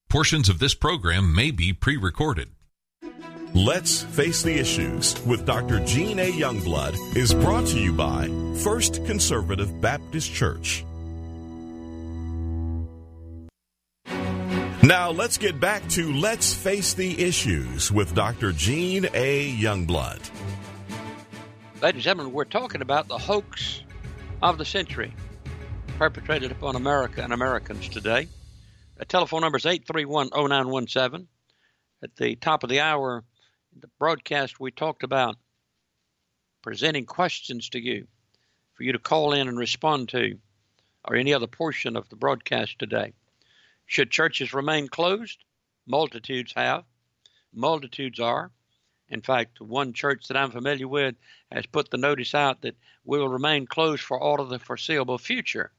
Portions of this program may be pre-recorded. Let's Face the Issues with Dr. Gene A. Youngblood is brought to you by First Conservative Baptist Church. Now let's get back to Let's Face the Issues with Dr. Gene A. Youngblood. Ladies and gentlemen, we're talking about the hoax of the century perpetrated upon America and Americans today. The telephone number is 831-0917. At the top of the hour, in the broadcast, we talked about presenting questions to you for you to call in and respond to, or any other portion of the broadcast today. Should churches remain closed? Multitudes have. Multitudes are. In fact, one church that I'm familiar with has put the notice out that we will remain closed for all of the foreseeable future.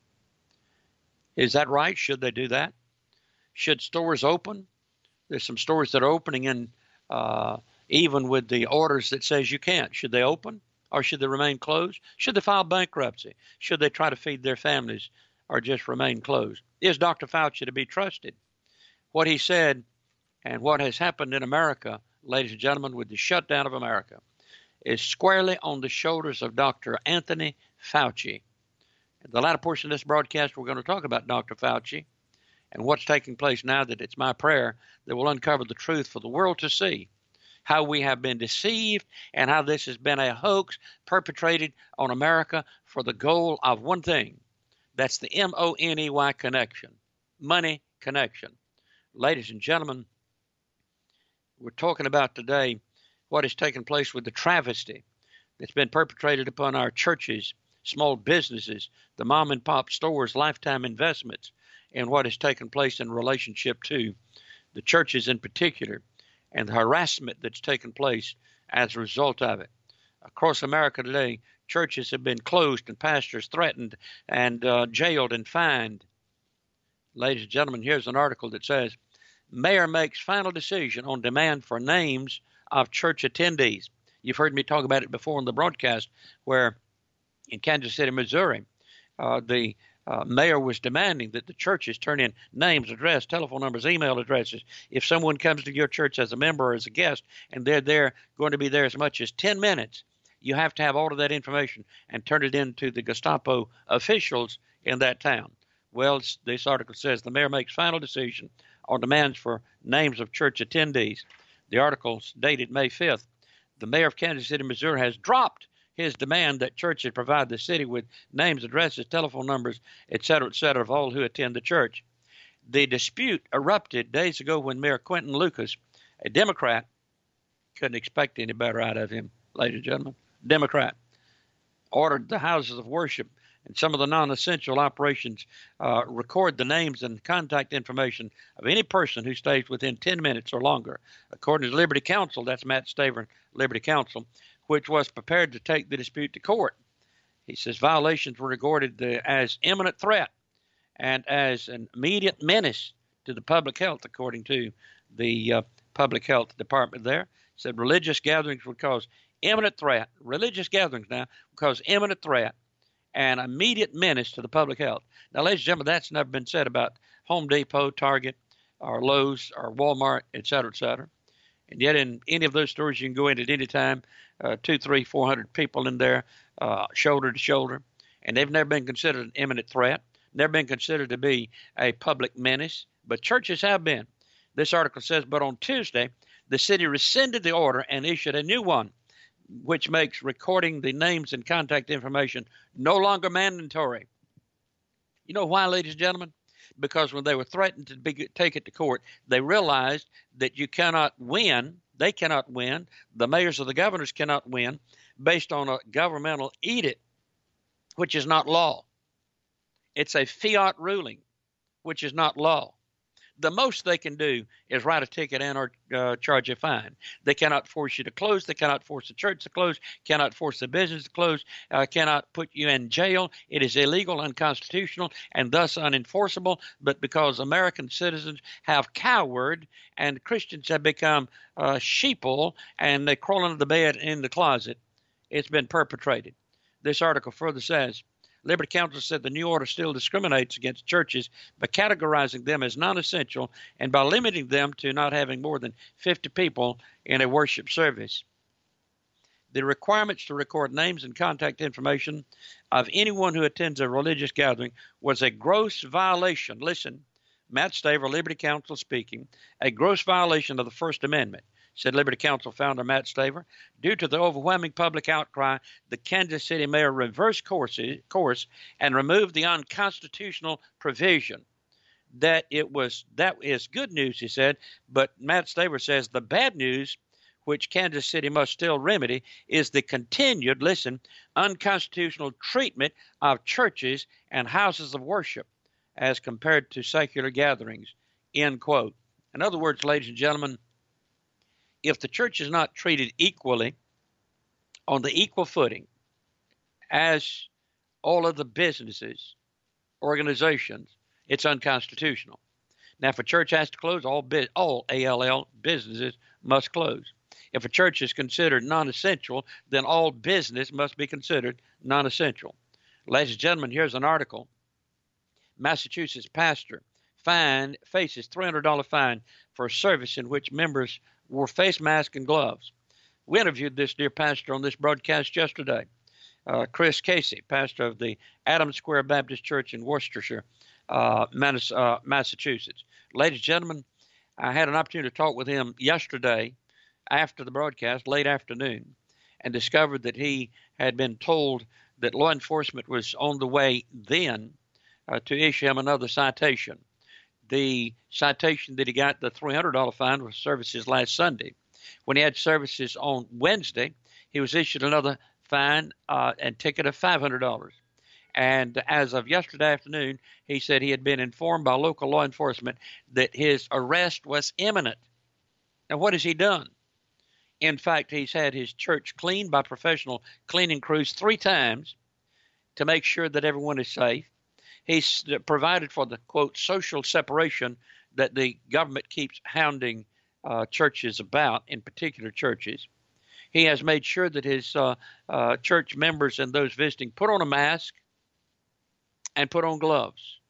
Is that right? Should they do that? Should stores open? There's some stores that are opening, and even with the orders that says you can't. Should they open, or should they remain closed? Should they file bankruptcy? Should they try to feed their families, or just remain closed? Is Dr. Fauci to be trusted? What he said and what has happened in America, ladies and gentlemen, with the shutdown of America, is squarely on the shoulders of Dr. Anthony Fauci. In the latter portion of this broadcast, we're going to talk about Dr. Fauci and what's taking place now, that it's my prayer that will uncover the truth for the world to see, how we have been deceived and how this has been a hoax perpetrated on America for the goal of one thing. That's the M-O-N-E-Y connection, money connection. Ladies and gentlemen, we're talking about today what has taken place with the travesty that's been perpetrated upon our churches, small businesses, the mom and pop stores, lifetime investments, and what has taken place in relationship to the churches in particular, and the harassment that's taken place as a result of it. Across America today, churches have been closed and pastors threatened and jailed and fined. Ladies and gentlemen, here's an article that says, Mayor makes final decision on demand for names of church attendees. You've heard me talk about it before on the broadcast, where in Kansas City, Missouri, the mayor was demanding that the churches turn in names, address, telephone numbers, email addresses. If someone comes to your church as a member or as a guest and they're going to be there as much as 10 minutes, you have to have all of that information and turn it in to the Gestapo officials in that town. Well, this article says the mayor makes final decision on demands for names of church attendees. The article's dated May 5th. The mayor of Kansas City, Missouri has dropped his demand that churches provide the city with names, addresses, telephone numbers, et cetera, of all who attend the church. The dispute erupted days ago when Mayor Quentin Lucas, a Democrat, couldn't expect any better out of him, ladies and gentlemen, Democrat, ordered the houses of worship and some of the non-essential operations record the names and contact information of any person who stays within 10 minutes or longer. According to Liberty Counsel, that's Matt Staver, Liberty Counsel, which was prepared to take the dispute to court. He says violations were regarded as imminent threat and as an immediate menace to the public health, according to the public health department there. He said religious gatherings would cause imminent threat, religious gatherings now would cause imminent threat and immediate menace to the public health. Now, ladies and gentlemen, that's never been said about Home Depot, Target, or Lowe's, or Walmart, et cetera, et cetera. And yet in any of those stores, you can go in at any time, 200, 300, 400 people in there, shoulder to shoulder. And they've never been considered an imminent threat, never been considered to be a public menace, but churches have been. This article says, but on Tuesday, the city rescinded the order and issued a new one, which makes recording the names and contact information no longer mandatory. You know why, ladies and gentlemen? Because when they were threatened to take it to court, they realized that you cannot win. They cannot win. The mayors or the governors cannot win based on a governmental edict, which is not law. It's a fiat ruling, which is not law. The most they can do is write a ticket and or charge a fine. They cannot force you to close. They cannot force the church to close, cannot force the business to close, cannot put you in jail. It is illegal, unconstitutional, and thus unenforceable. But because American citizens have cowered and Christians have become sheeple and they crawl under the bed in the closet, it's been perpetrated. This article further says, Liberty Counsel said the new order still discriminates against churches by categorizing them as non-essential and by limiting them to not having more than 50 people in a worship service. The requirements to record names and contact information of anyone who attends a religious gathering was a gross violation. Listen, Matt Staver, Liberty Counsel speaking, a gross violation of the First Amendment, said Liberty Counsel founder Matt Staver. Due to the overwhelming public outcry, the Kansas City mayor reversed course and removed the unconstitutional provision. That is good news, he said, but Matt Staver says the bad news, which Kansas City must still remedy, is the continued, listen, unconstitutional treatment of churches and houses of worship as compared to secular gatherings, end quote. In other words, ladies and gentlemen, if the church is not treated equally on the equal footing as all of the businesses, organizations, it's unconstitutional. Now, if a church has to close, all ALL businesses must close. If a church is considered non-essential, then all business must be considered non-essential. Ladies and gentlemen, here's an article. Massachusetts pastor faces $300 fine for a service in which members wore face masks and gloves. We interviewed this dear pastor on this broadcast yesterday. Chris Casey, pastor of the Adams Square Baptist Church in Worcestershire, Massachusetts. Ladies and gentlemen, I had an opportunity to talk with him yesterday after the broadcast, late afternoon, and discovered that he had been told that law enforcement was on the way then to issue him another citation. The citation that he got, the $300 fine, was services last Sunday. When he had services on Wednesday, he was issued another fine and ticket of $500. And as of yesterday afternoon, he said he had been informed by local law enforcement that his arrest was imminent. Now, what has he done? In fact, he's had his church cleaned by professional cleaning crews 3 times to make sure that everyone is safe. He's provided for the, quote, social separation that the government keeps hounding churches about, in particular churches. He has made sure that his church members and those visiting put on a mask and put on gloves.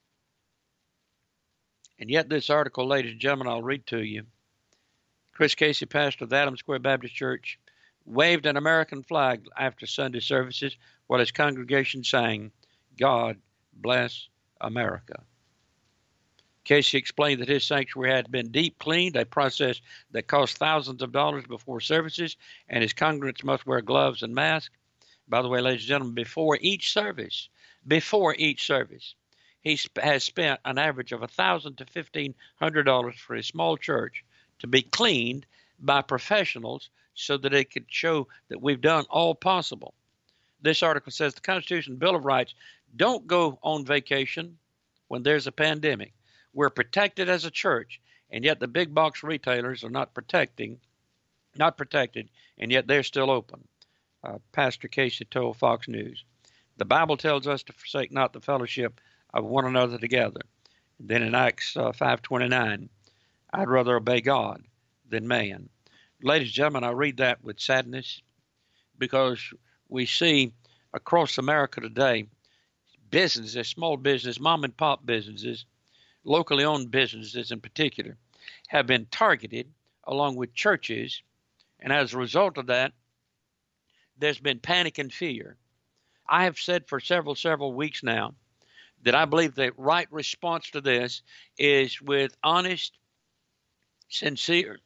And yet this article, ladies and gentlemen, I'll read to you. Chris Casey, pastor of the Adams Square Baptist Church, waved an American flag after Sunday services while his congregation sang, "God Bless America." Casey explained that his sanctuary had been deep cleaned, a process that cost thousands of dollars before services, and his congregants must wear gloves and masks. By the way, ladies and gentlemen, before each service, he has spent an average of $1,000 to $1,500 for his small church to be cleaned by professionals so that it could show that we've done all possible. This article says the Constitution and Bill of Rights don't go on vacation when there's a pandemic. We're protected as a church, and yet the big box retailers are not protected, and yet they're still open. Pastor Casey told Fox News. The Bible tells us to forsake not the fellowship of one another together. Then in Acts 5:29, I'd rather obey God than man. Ladies and gentlemen, I read that with sadness because we see across America today businesses, small business, mom and pop businesses, locally owned businesses in particular, have been targeted along with churches. And as a result of that, there's been panic and fear. I have said for several weeks now that I believe the right response to this is with honest, sincere,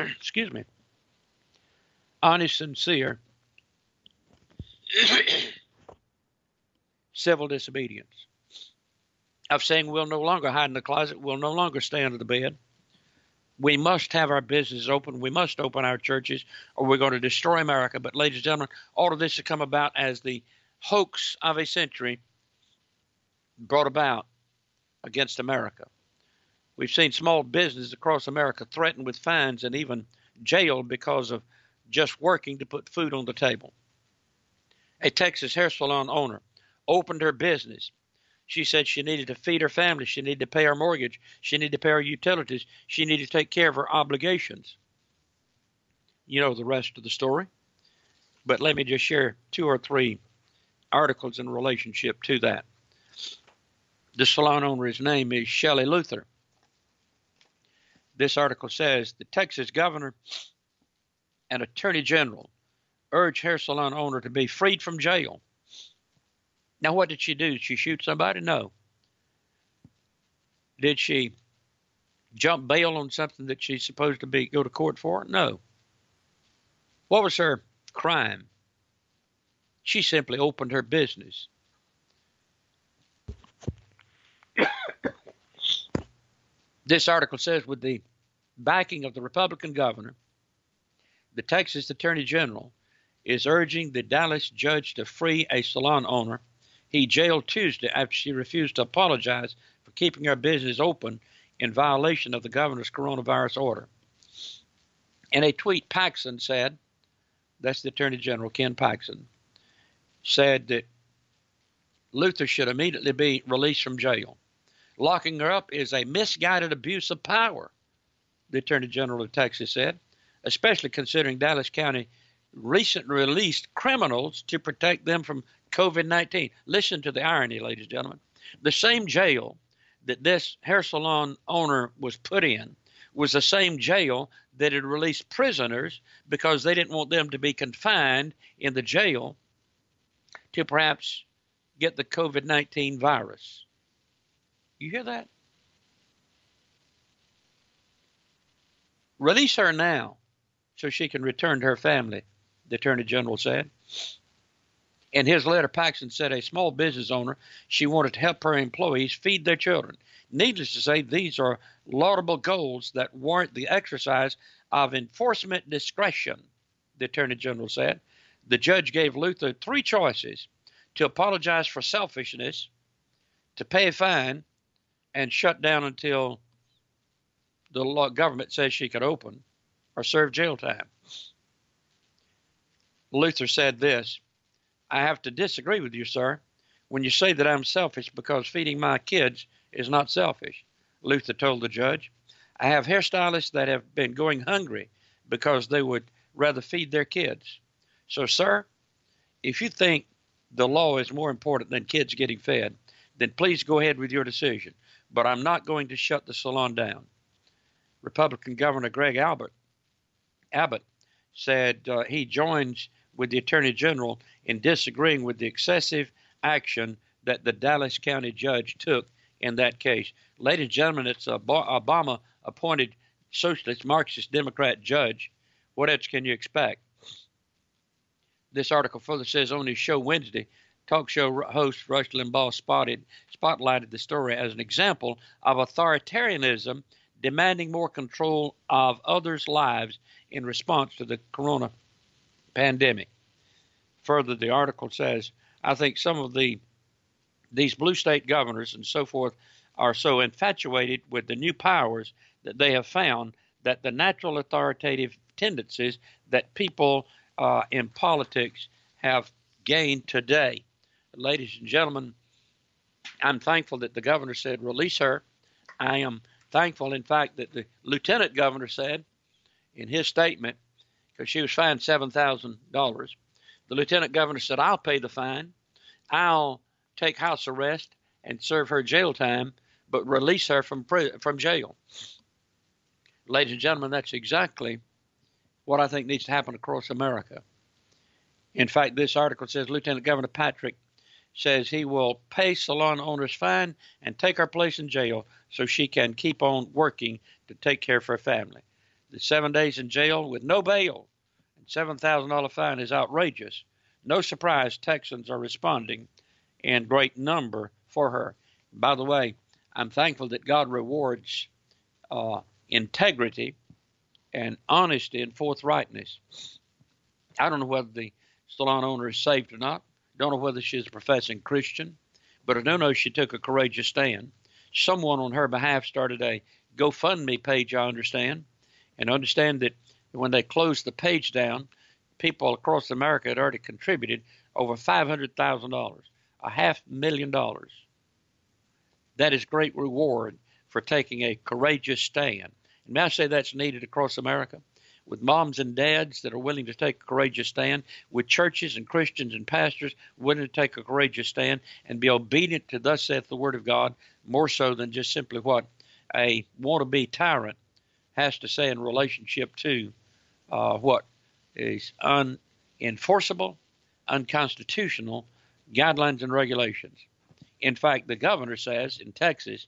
civil disobedience. Of saying we'll no longer hide in the closet, we'll no longer stay under the bed. We must have our businesses open. We must open our churches, or we're going to destroy America. But ladies and gentlemen, all of this has come about as the hoax of a century brought about against America. We've seen small businesses across America threatened with fines and even jailed because of just working to put food on the table. A Texas hair salon owner opened her business. She said she needed to feed her family. She needed to pay her mortgage. She needed to pay her utilities. She needed to take care of her obligations. You know the rest of the story. But let me just share 2 or 3 articles in relationship to that. The salon owner, his name is Shelley Luther. This article says the Texas governor and attorney general urged hair salon owner to be freed from jail. Now, what did she do? Did she shoot somebody? No. Did she jump bail on something that she's supposed to go to court for? No. What was her crime? She simply opened her business. This article says, with the backing of the Republican governor, the Texas Attorney General is urging the Dallas judge to free a salon owner he jailed Tuesday after she refused to apologize for keeping her business open in violation of the governor's coronavirus order. In a tweet, Paxson said, that's the Attorney General, Ken Paxson, said that Luther should immediately be released from jail. Locking her up is a misguided abuse of power, the Attorney General of Texas said, especially considering Dallas County recently released criminals to protect them from COVID-19. Listen to the irony, ladies and gentlemen. The same jail that this hair salon owner was put in was the same jail that had released prisoners because they didn't want them to be confined in the jail to perhaps get the COVID-19 virus. You hear that? Release her now so she can return to her family, the Attorney General said. In his letter, Paxson said a small business owner, she wanted to help her employees feed their children. Needless to say, these are laudable goals that warrant the exercise of enforcement discretion, the Attorney General said. The judge gave Luther three choices: to apologize for selfishness, to pay a fine, and shut down until the government says she could open, or serve jail time. Luther said this: I have to disagree with you, sir, when you say that I'm selfish because feeding my kids is not selfish. Luther told the judge, I have hairstylists that have been going hungry because they would rather feed their kids. So, sir, if you think the law is more important than kids getting fed, then please go ahead with your decision. But I'm not going to shut the salon down. Republican Governor Greg Abbott said he joins with the Attorney General in disagreeing with the excessive action that the Dallas County judge took in that case. Ladies and gentlemen, it's a Obama-appointed socialist, Marxist, Democrat judge. What else can you expect? This article further says on his show Wednesday, talk show host Rush Limbaugh spotlighted the story as an example of authoritarianism demanding more control of others' lives in response to the corona pandemic. Further, the article says, I think some of these blue state governors and so forth are so infatuated with the new powers that they have found that the natural authoritative tendencies that people in politics have gained today. Ladies and gentlemen, I'm thankful that the governor said release her. I am thankful, in fact, that the lieutenant governor said in his statement, because she was fined $7,000, the lieutenant governor said, I'll pay the fine. I'll take house arrest and serve her jail time, but release her from jail. Ladies and gentlemen, that's exactly what I think needs to happen across America. In fact, this article says Lieutenant Governor Patrick says he will pay salon owners fine and take her place in jail so she can keep on working to take care of her family. The 7 days in jail with no bail and $7,000 fine is outrageous. No surprise Texans are responding in great number for her. By the way, I'm thankful that God rewards integrity and honesty and forthrightness. I don't know whether the salon owner is saved or not. Don't know whether she's a professing Christian, but I do know she took a courageous stand. Someone on her behalf started a GoFundMe page, I understand, and understand that when they closed the page down, people across America had already contributed over $500,000, $500,000. That is great reward for taking a courageous stand. And may I say that's needed across America? with moms and dads that are willing to take a courageous stand, with churches and Christians and pastors willing to take a courageous stand and be obedient to thus saith the word of God, more so than just simply what a wannabe tyrant has to say in relationship to what is unenforceable, unconstitutional guidelines and regulations. In fact, the governor says in Texas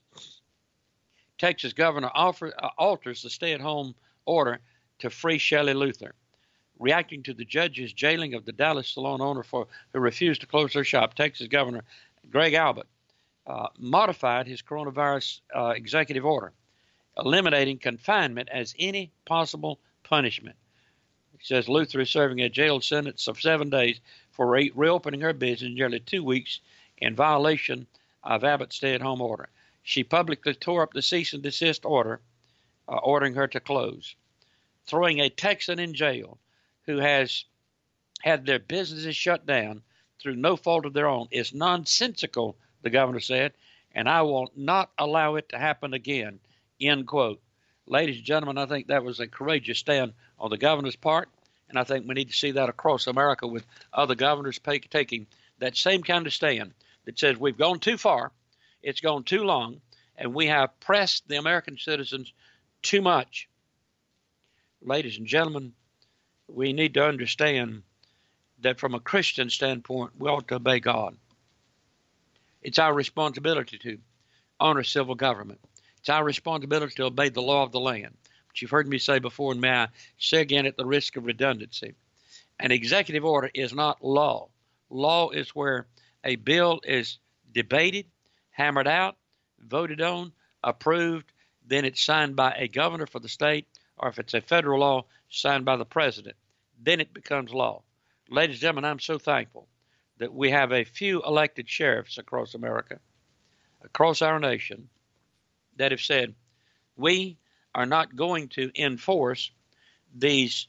governor alters the stay-at-home order to free Shelley Luther, reacting to the judge's jailing of the Dallas salon owner who refused to close her shop. Texas Governor Greg Abbott modified his coronavirus executive order, eliminating confinement as any possible punishment. He says Luther is serving a jail sentence of 7 days for reopening her business nearly 2 weeks in violation of Abbott's stay-at-home order. She publicly tore up the cease and desist order, ordering her to close, throwing a Texan in jail who has had their businesses shut down through no fault of their own is nonsensical, the governor said, and I will not allow it to happen again, end quote. Ladies and gentlemen, I think that was a courageous stand on the governor's part, and I think we need to see that across America with other governors taking that same kind of stand that says we've gone too far, it's gone too long, and we have pressed the American citizens too much. Ladies and gentlemen, we need to understand that from a Christian standpoint, we ought to obey God. It's our responsibility to honor civil government. It's our responsibility to obey the law of the land, which you've heard me say before, and may I say again at the risk of redundancy. An executive order is not law. Law is where a bill is debated, hammered out, voted on, approved, then it's signed by a governor for the state, or if it's a federal law, signed by the president. Then it becomes law. Ladies and gentlemen, I'm so thankful that we have a few elected sheriffs across America, across our nation, that have said, we are not going to enforce these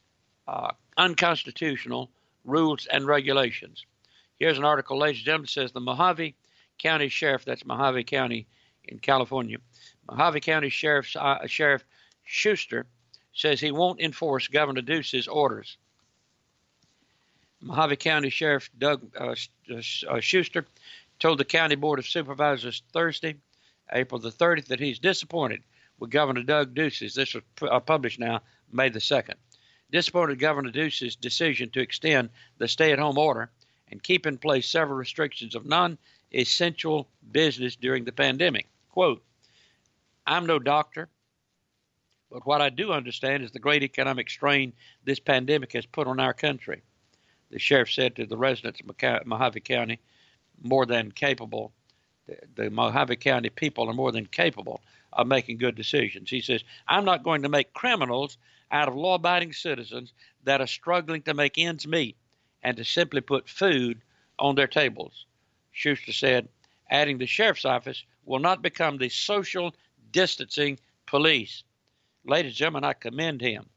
unconstitutional rules and regulations. Here's an article, ladies and gentlemen, that says the Mojave County Sheriff, that's Mojave County in California, Mojave County Sheriff Schuster says he won't enforce Governor Ducey's orders. Mojave County Sheriff Doug Schuster told the County Board of Supervisors Thursday, April the 30th, that he's disappointed with Governor Doug Ducey's, this was published now, May the 2nd, disappointed Governor Ducey's decision to extend the stay-at-home order and keep in place several restrictions of non-essential business during the pandemic. Quote, I'm no doctor, but what I do understand is the great economic strain this pandemic has put on our country, the sheriff said to the residents of Mojave County, more than capable. The Mojave County people are more than capable of making good decisions. He says, I'm not going to make criminals out of law-abiding citizens that are struggling to make ends meet and to simply put food on their tables. Schuster said, adding the sheriff's office will not become the social distancing police. Ladies and gentlemen, I commend him.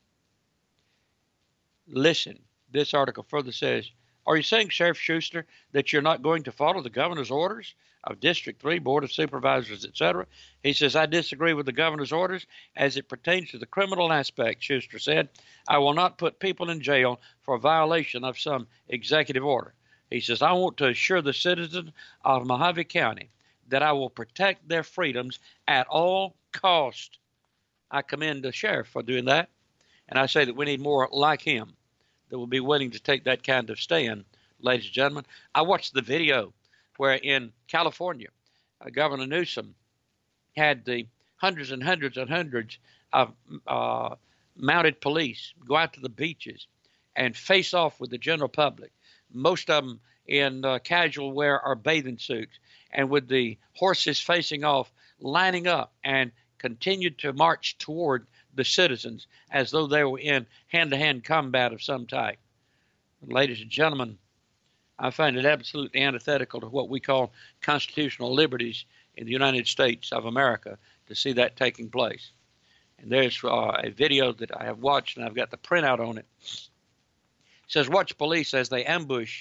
Listen, this article further says, are you saying, Sheriff Schuster, that you're not going to follow the governor's orders of District 3, Board of Supervisors, etc.? He says, I disagree with the governor's orders as it pertains to the criminal aspect, Schuster said. I will not put people in jail for a violation of some executive order. He says, I want to assure the citizens of Mojave County that I will protect their freedoms at all cost. I commend the sheriff for doing that, and I say that we need more like him that will be willing to take that kind of stand, ladies and gentlemen. I watched the video where in California, Governor Newsom had the hundreds and hundreds and hundreds of mounted police go out to the beaches and face off with the general public, most of them in casual wear or bathing suits, and with the horses facing off, lining up and continued to march toward the citizens as though they were in hand-to-hand combat of some type. Ladies and gentlemen, I find it absolutely antithetical to what we call constitutional liberties in the United States of America to see that taking place. And there's a video that I have watched, and I've got the printout on it. It says, watch police as they ambush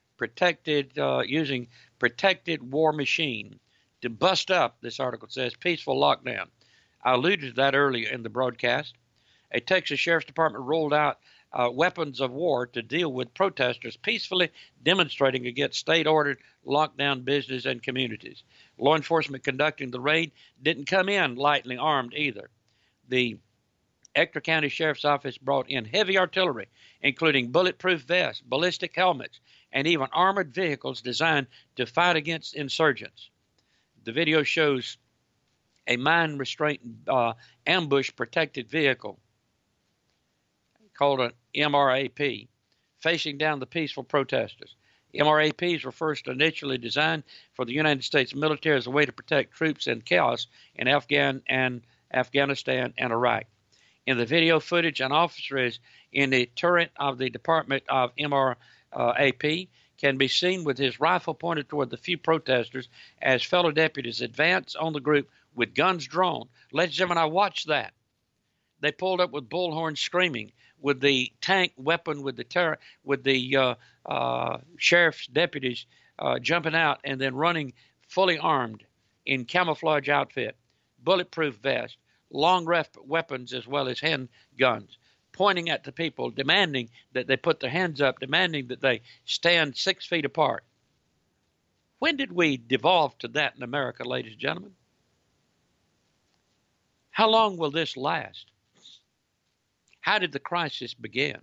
using protected war machine to bust up, this article says, peaceful lockdown. I alluded to that earlier in the broadcast. A Texas Sheriff's Department rolled out weapons of war to deal with protesters peacefully demonstrating against state-ordered lockdown business and communities. Law enforcement conducting the raid didn't come in lightly armed either. The Ector County Sheriff's Office brought in heavy artillery, including bulletproof vests, ballistic helmets, and even armored vehicles designed to fight against insurgents. The video shows a mine restraint ambush protected vehicle called an MRAP facing down the peaceful protesters. MRAPs were first initially designed for the United States military as a way to protect troops in chaos in Afghanistan and Iraq. In the video footage, an officer is in the turret of the Department of MRAP can be seen with his rifle pointed toward the few protesters as fellow deputies advance on the group with guns drawn. Ladies and gentlemen, I watched that. They pulled up with bullhorns screaming, with the tank weapon, with the sheriff's deputies jumping out and then running fully armed in camouflage outfit, bulletproof vest, long weapons as well as handguns, pointing at the people, demanding that they put their hands up, demanding that they stand 6 feet apart. When did we devolve to that in America, ladies and gentlemen? How long will this last? How did the crisis begin?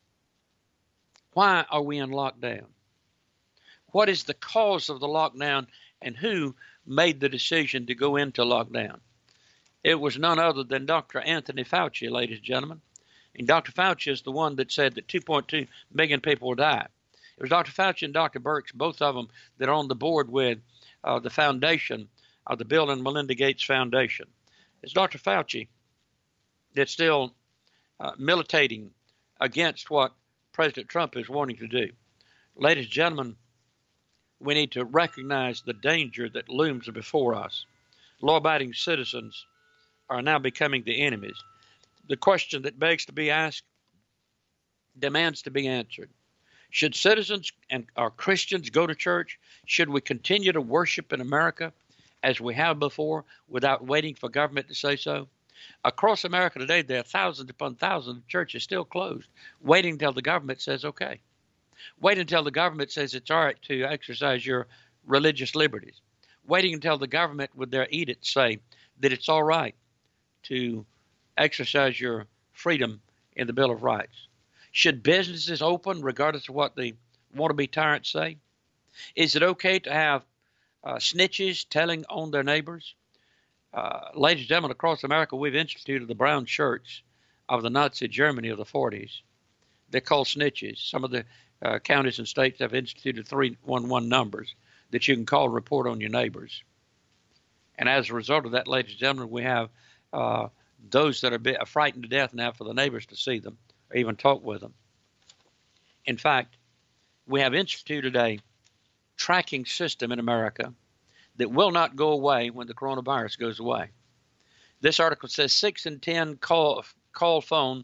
Why are we in lockdown? What is the cause of the lockdown, and who made the decision to go into lockdown? It was none other than Dr. Anthony Fauci, ladies and gentlemen. And Dr. Fauci is the one that said that 2.2 million people will die. It was Dr. Fauci and Dr. Birx, both of them, that are on the board with the foundation of the Bill and Melinda Gates Foundation. It's Dr. Fauci that's still militating against what President Trump is wanting to do. Ladies and gentlemen, we need to recognize the danger that looms before us. Law-abiding citizens are now becoming the enemies. The question that begs to be asked demands to be answered. Should citizens and our Christians go to church? Should we continue to worship in America as we have before without waiting for government to say so? Across America today, there are thousands upon thousands of churches still closed, waiting until the government says okay. Wait until the government says it's all right to exercise your religious liberties. Waiting until the government with their edicts say that it's all right to exercise your freedom in the Bill of Rights. Should businesses open regardless of what the wannabe tyrants say? Is it okay to have snitches telling on their neighbors? Ladies and gentlemen, across America, we've instituted the brown shirts of the Nazi Germany of the 40s. They're called snitches. Some of the counties and states have instituted 311 numbers that you can call and report on your neighbors. And as a result of that, ladies and gentlemen, we have those that are frightened to death now for the neighbors to see them or even talk with them. In fact, we have instituted a tracking system in America that will not go away when the coronavirus goes away. This article says 6 in 10 call phone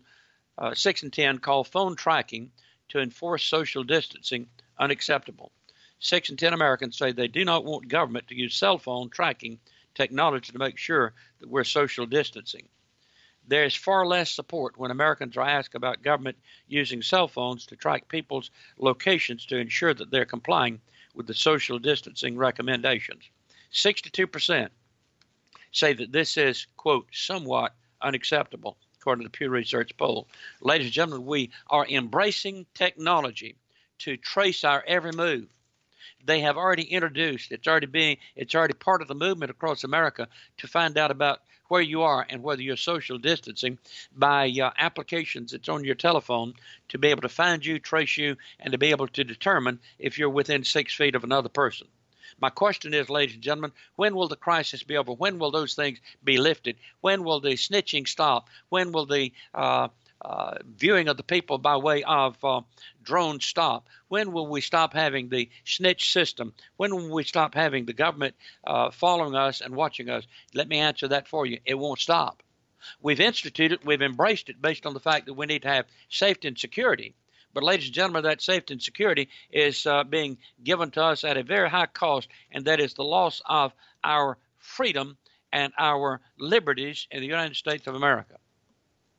tracking to enforce social distancing unacceptable. 6 in 10 Americans say they do not want government to use cell phone tracking technology to make sure that we're social distancing. There is far less support when Americans are asked about government using cell phones to track people's locations to ensure that they're complying with the social distancing recommendations. 62% say that this is, quote, somewhat unacceptable, according to the Pew Research poll. Ladies and gentlemen, we are embracing technology to trace our every move. They have already introduced, it's already part of the movement across America to find out about where you are and whether you're social distancing by applications that's on your telephone to be able to find you, trace you, and to be able to determine if you're within 6 feet of another person. My question is, ladies and gentlemen, when will the crisis be over? When will those things be lifted? When will the snitching stop? When will the viewing of the people by way of drones stop? When will we stop having the snitch system? When will we stop having the government following us and watching us? Let me answer that for you. It won't stop. We've instituted, we've embraced it based on the fact that we need to have safety and security. But ladies and gentlemen, that safety and security is being given to us at a very high cost, and that is the loss of our freedom and our liberties in the United States of America.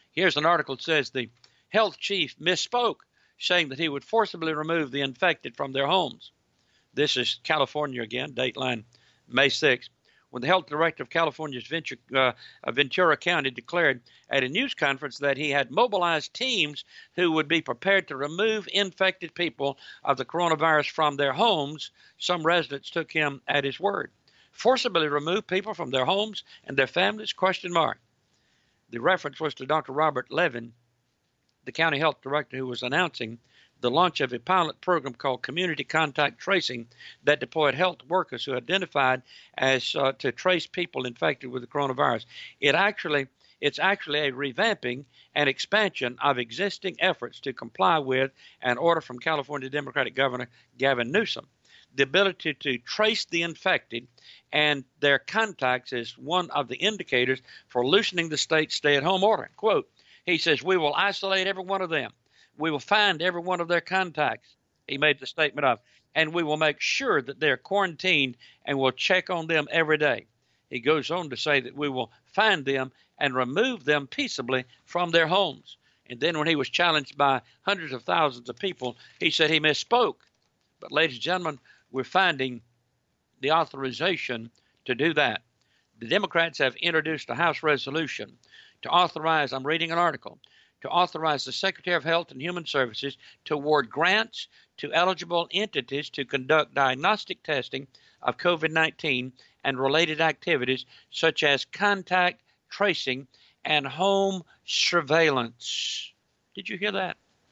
Here's an article that says the health chief misspoke, saying that he would forcibly remove the infected from their homes. This is California again, dateline May 6th, when the health director of California's Ventura County declared at a news conference that he had mobilized teams who would be prepared to remove infected people of the coronavirus from their homes. Some residents took him at his word. Forcibly remove people from their homes and their families, ? The reference was to Dr. Robert Levin, the county health director, who was announcing the launch of a pilot program called Community Contact Tracing that deployed health workers who identified as to trace people infected with the coronavirus. It's actually a revamping and expansion of existing efforts to comply with an order from California Democratic Governor Gavin Newsom. The ability to trace the infected and their contacts is one of the indicators for loosening the state's stay-at-home order. Quote, he says, we will isolate every one of them. We will find every one of their contacts, he made the statement of, and we will make sure that they're quarantined and we'll check on them every day. He goes on to say that we will find them and remove them peaceably from their homes. And then when he was challenged by hundreds of thousands of people, he said he misspoke. But ladies and gentlemen, we're finding the authorization to do that. The Democrats have introduced a House resolution to authorize, I'm reading an article, to authorize the Secretary of Health and Human Services to award grants to eligible entities to conduct diagnostic testing of COVID-19 and related activities such as contact tracing and home surveillance. Did you hear that?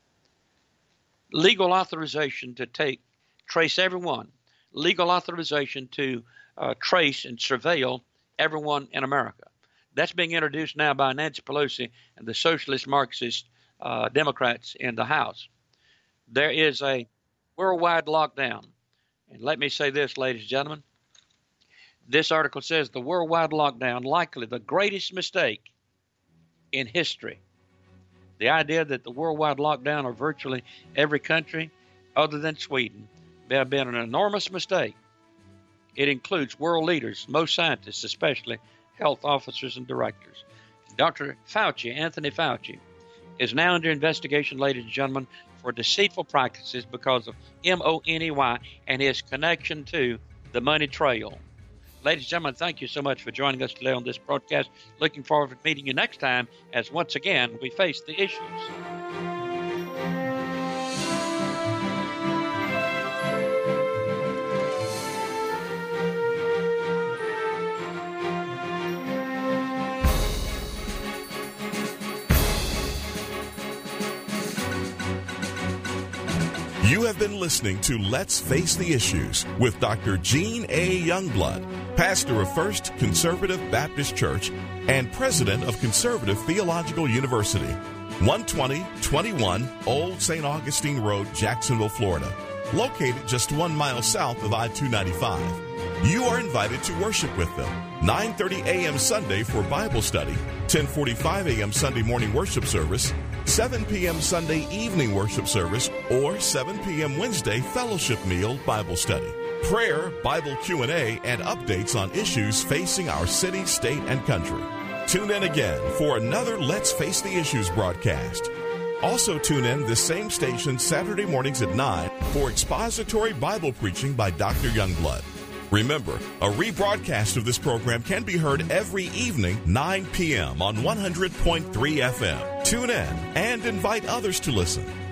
Legal authorization to trace everyone. Legal authorization to trace and surveil everyone in America. That's being introduced now by Nancy Pelosi and the socialist Marxist Democrats in the House. There is a worldwide lockdown. And let me say this, ladies and gentlemen. This article says the worldwide lockdown, likely the greatest mistake in history. The idea that the worldwide lockdown of virtually every country other than Sweden may have been an enormous mistake. It includes world leaders, most scientists, especially health officers and directors. Dr. Fauci, Anthony Fauci, is now under investigation, ladies and gentlemen, for deceitful practices because of MONEY and his connection to the money trail. Ladies and gentlemen, thank you so much for joining us today on this broadcast. Looking forward to meeting you next time as once again we face the issues. You have been listening to Let's Face the Issues with Dr. Gene A. Youngblood, pastor of First Conservative Baptist Church and president of Conservative Theological University, 12021 Old St. Augustine Road, Jacksonville, Florida, located just 1 mile south of I-295. You are invited to worship with them, 9:30 a.m. Sunday for Bible study, 10:45 a.m. Sunday morning worship service, 7 p.m. Sunday evening worship service, or 7 p.m. Wednesday fellowship meal Bible study. Prayer, Bible Q&A, and updates on issues facing our city, state, and country. Tune in again for another Let's Face the Issues broadcast. Also tune in this same station Saturday mornings at 9 for expository Bible preaching by Dr. Youngblood. Remember, a rebroadcast of this program can be heard every evening, 9 p.m. on 100.3 FM. Tune in and invite others to listen.